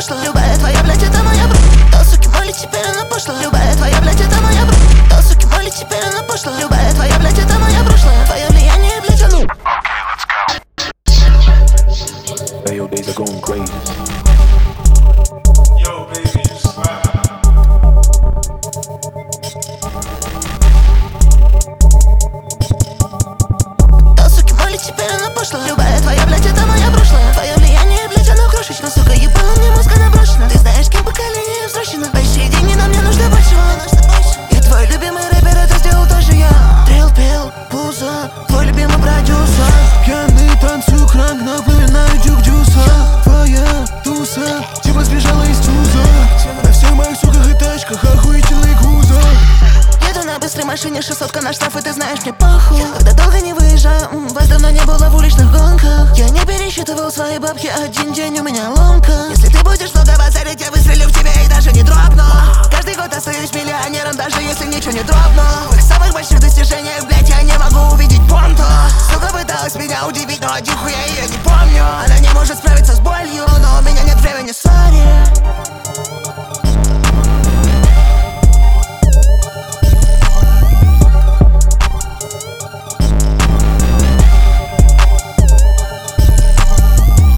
пошло. Любая твоя, блядь, это моя бро. Да, суки, моли, теперь она пошла. Любая твоя, блядь, это моя бро. Да, суки, моли, теперь она пошла. Любая твоя, блядь, это моя прошлое. Твое влияние, блядь, а ну. Hey, your days are going crazy. Yo, baby, you swag. Да, суки, моли, теперь она пошла. Любая твоя, блядь, это моя прошлое. Твое влияние, блядь, оно крошечно. Сука, ебало мне мозга наброшено. Ты знаешь, кем поколение взращено. Большие деньги, но мне нужно большего. И твой любимый рэпер это сделал тоже я. Трил, пил, пузо, твой любимый продюсер. Пьяный танцую кранк, напоминаю дюк-дюса. Твоя туса, типа сбежала из туза. На всех моих суках и тачках охуительный кузов. Еду на быстрой машине, 600 на штраф, и ты знаешь, мне похуй. Когда долго не выезжаю, вас давно не было в уличных гонках. Я не пересчитывал свои бабки, один день у меня ломка. Если ты будешь много базарить, я выстрелю в тебя и даже не дропну. Каждый год остаюсь миллионером, даже если ничего не дропну. В самых больших достижениях, блять, я не могу увидеть понту. Сука пыталась меня удивить, но один хуя я не помню. Она